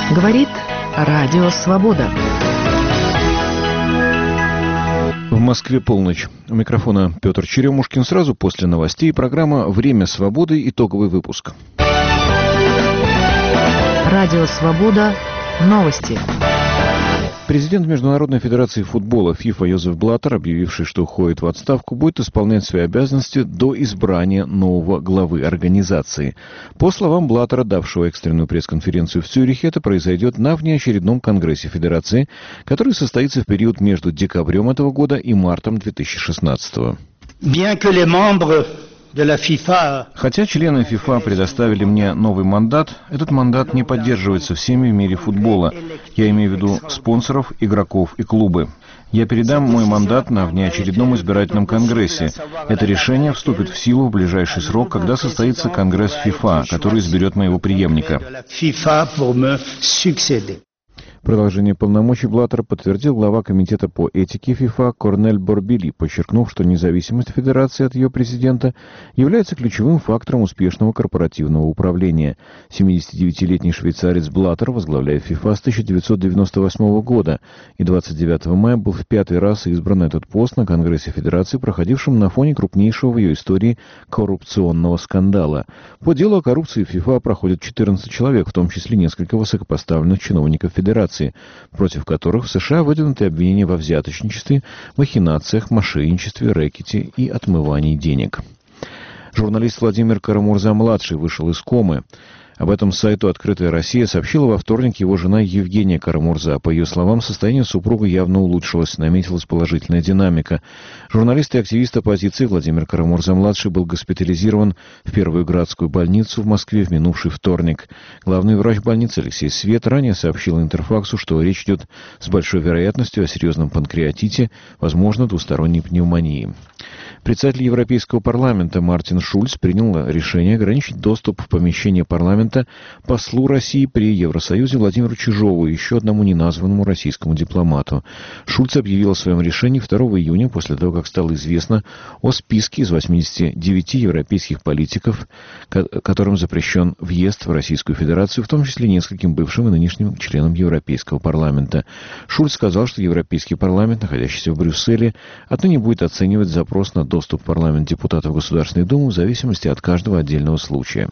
Говорит Радио Свобода. В Москве полночь. У микрофона Петр Черемушкин. Сразу после новостей программа «Время свободы». Итоговый выпуск. Радио Свобода. Новости. Президент Международной федерации футбола ФИФА Йозеф Блаттер, объявивший, что уходит в отставку, будет исполнять свои обязанности до избрания нового главы организации. По словам Блаттера, давшего экстренную пресс-конференцию в Цюрихе, это произойдет на внеочередном конгрессе федерации, который состоится в период между декабрем этого года и мартом 2016. Хотя члены ФИФА предоставили мне новый мандат, этот мандат не поддерживается всеми в мире футбола. Я имею в виду спонсоров, игроков и клубы. Я передам мой мандат на внеочередном избирательном конгрессе. Это решение вступит в силу в ближайший срок, когда состоится конгресс ФИФА, который изберет моего преемника. Продолжение полномочий Блаттера подтвердил глава комитета по этике ФИФА Корнель Борбили, подчеркнув, что независимость федерации от ее президента является ключевым фактором успешного корпоративного управления. 79-летний швейцарец Блаттер возглавляет ФИФА с 1998 года, и 29 мая был в 5-й раз избран на этот пост на Конгрессе Федерации, проходившем на фоне крупнейшего в ее истории коррупционного скандала. По делу о коррупции в ФИФА проходят 14 человек, в том числе несколько высокопоставленных чиновников Федерации, против которых в США выдвинуты обвинения во взяточничестве, махинациях, мошенничестве, рэкете и отмывании денег. Журналист Владимир Карамурза-младший вышел из комы. Об этом сайту «Открытая Россия» сообщила во вторник его жена Евгения Карамурза. По ее словам, состояние супруга явно улучшилось, наметилась положительная динамика. Журналист и активист оппозиции Владимир Карамурза-младший был госпитализирован в Первую Градскую больницу в Москве в минувший вторник. Главный врач больницы Алексей Свет ранее сообщил Интерфаксу, что речь идет с большой вероятностью о серьезном панкреатите, возможно, двусторонней пневмонии. Председатель Европейского парламента Мартин Шульц принял решение ограничить доступ в помещение парламента послу России при Евросоюзе Владимиру Чижову и еще одному неназванному российскому дипломату. Шульц объявил о своем решении 2 июня, после того, как стало известно о списке из 89 европейских политиков, которым запрещен въезд в Российскую Федерацию, в том числе нескольким бывшим и нынешним членам Европейского парламента. Шульц сказал, что Европейский парламент, находящийся в Брюсселе, отныне будет оценивать запрос на доступ в парламент депутатов Государственной Думы в зависимости от каждого отдельного случая.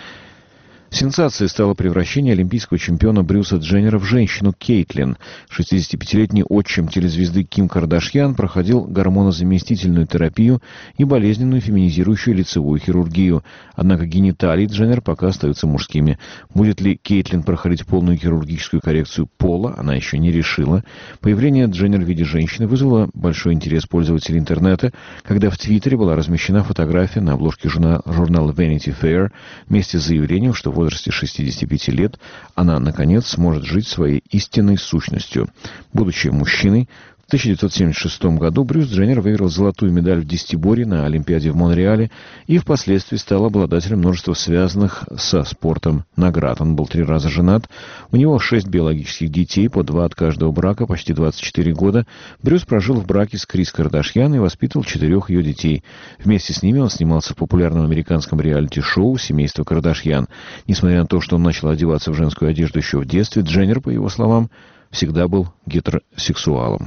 Сенсацией стало превращение олимпийского чемпиона Брюса Дженнера в женщину Кейтлин. 65-летний отчим телезвезды Ким Кардашьян проходил гормонозаместительную терапию и болезненную феминизирующую лицевую хирургию. Однако гениталии Дженнер пока остаются мужскими. Будет ли Кейтлин проходить полную хирургическую коррекцию пола, она еще не решила. Появление Дженнер в виде женщины вызвало большой интерес пользователей интернета, когда в Твиттере была размещена фотография на обложке журнала Vanity Fair вместе с заявлением, что в возрасте 65 лет она, наконец, сможет жить своей истинной сущностью. Будучи мужчиной, в 1976 году Брюс Дженнер выиграл золотую медаль в десятиборье на Олимпиаде в Монреале и впоследствии стал обладателем множества связанных со спортом наград. Он был 3 раза женат, у него 6 биологических детей, по 2 от каждого брака, почти 24 года. Брюс прожил в браке с Крис Кардашьян и воспитывал 4 ее детей. Вместе с ними он снимался в популярном американском реалити-шоу «Семейство Кардашьян». Несмотря на то, что он начал одеваться в женскую одежду еще в детстве, Дженнер, по его словам, всегда был гетеросексуалом.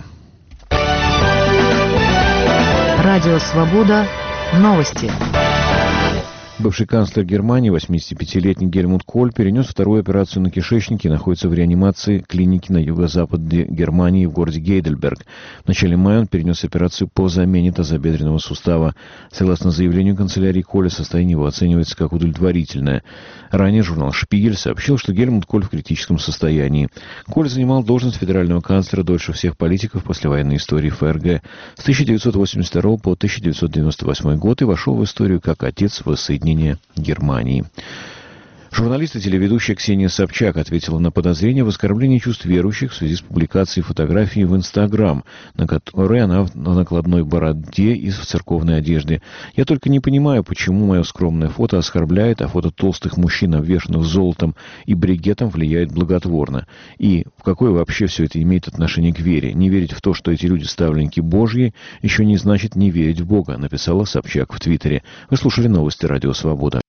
Радио Свобода. Новости. Бывший канцлер Германии, 85-летний Гельмут Коль, перенес вторую операцию на кишечнике и находится в реанимации клиники на юго-западе Германии в городе Гейдельберг. В начале мая он перенес операцию по замене тазобедренного сустава. Согласно заявлению канцелярии Коля, состояние его оценивается как удовлетворительное. Ранее журнал «Шпигель» сообщил, что Гельмут Коль в критическом состоянии. Коль занимал должность федерального канцлера дольше всех политиков послевоенной истории ФРГ с 1982 по 1998 год и вошел в историю как отец воссоединения Германии. Журналист и телеведущая Ксения Собчак ответила на подозрение в оскорблении чувств верующих в связи с публикацией фотографии в Инстаграм, на которой она в накладной бороде и в церковной одежде. «Я только не понимаю, почему мое скромное фото оскорбляет, а фото толстых мужчин, обвешанных золотом и бригетом, влияет благотворно. И в какое вообще все это имеет отношение к вере? Не верить в то, что эти люди ставленники Божьи, еще не значит не верить в Бога», написала Собчак в Твиттере. Вы слушали новости Радио Свобода.